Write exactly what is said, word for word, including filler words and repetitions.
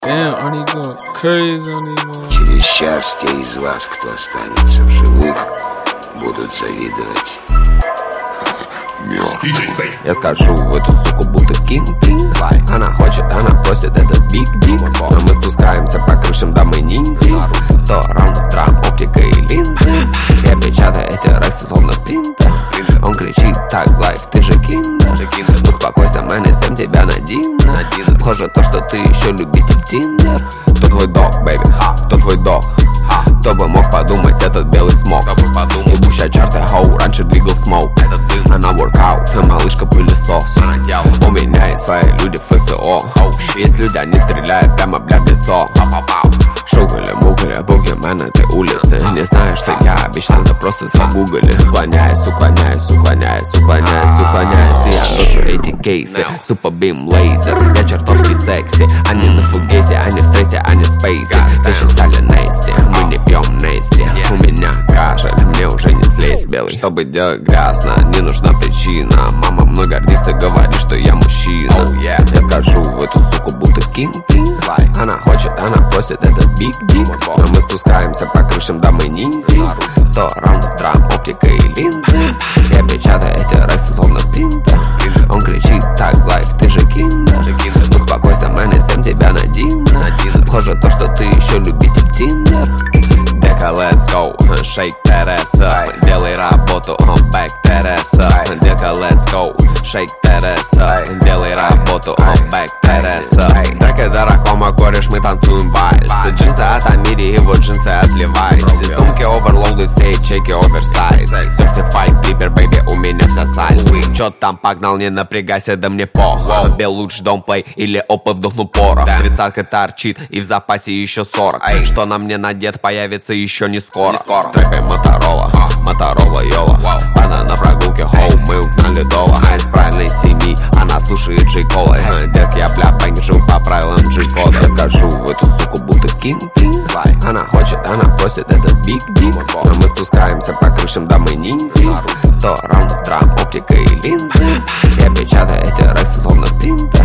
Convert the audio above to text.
Damn, Arnie going crazy on these ones. Через час те из вас, кто останется в живых, будут завидовать. Мертвый. Я скажу в эту суку будто кинг. Она хочет, она просит этот биг дик. Но мы спускаемся по крышам, да мы ниндзя. Сто раундов драм, оптика и линзы. Я печатаю эти рексы словно принтер. Он кричит так, лайф, ты же киндер. Успокойся, мэн, и сэм тебя на динер. Похоже то, что ты еще любитель тиндер. Кто твой дог, бэйби? Кто твой дог? Кто бы мог подумать, этот белый смог. Ебущая чарта, хоу, раньше двигал смоук. Она воркаут, а малышка пылесос. У меня есть свои люди в эф эс о. Есть люди, они стреляют прямо, блядь, в лицо. Шугали, мугали, бугимен этой улицы. Не знаешь, что я обещал, да просто загугали. Уклоняюсь, уклоняюсь, уклоняюсь, уклоняюсь, уклоняюсь. И я доджу эти кейсы. Супербим лейзер, я чертовски секси. Они на фугесе, они в стрессе, они в спейсе. Вещи стали нести, мы не пьем нести. У меня кажет, мне уже не слезть белый. Чтобы делать грязно, не нужна причина. Мама мной гордится, говорит, что я мужчина. Я скажу в эту суку будто кинг. Она хочет, она просит этот биг дик. Но мы спускаемся по крышам, да мы ниндзя. Сто раундов драм, оптика и линзы. Я печатаю эти рексы словно принтер. Он кричит так, лайф, ты же киндер. Успокойся, мэн, и сэм тебя на динер. Похоже то, что ты еще любитель тиндер. Дека, let's go, shake that ass up. Делай работу, on back that ass up. Дека, let's go, shake that ass up. Делай работу, on back that ass up. Трек и даракома, кореш, мы танцуем вальс. Джинсы от Амири, и вот джинсы от Levi's. Сумки оверлоуды, все чеки оверсайз. Certified клипер, бэйби, у меня вся сайз. Чё там погнал, не напрягайся, да мне пох. Бел лучше домплей или опа вдохну порох. Тридцатка торчит и в запасе еще сорок. Что на мне надет, появится еще не скоро. В трэпе Моторола, Моторола Йола. Она на прогулке, хоу, мы угнали дола. А из правильной семьи, она слушает Джей Кола. Детки, я бля, бэнк, живу по правилам Джей Кода. Я скажу в эту суку будто кинг. Она хочет, она просит этот биг дик. Но мы спускаемся по крышам, да мы ниндзя. Сто раундов драм, оптика и линзы. Я печатаю эти рексы словно принтер.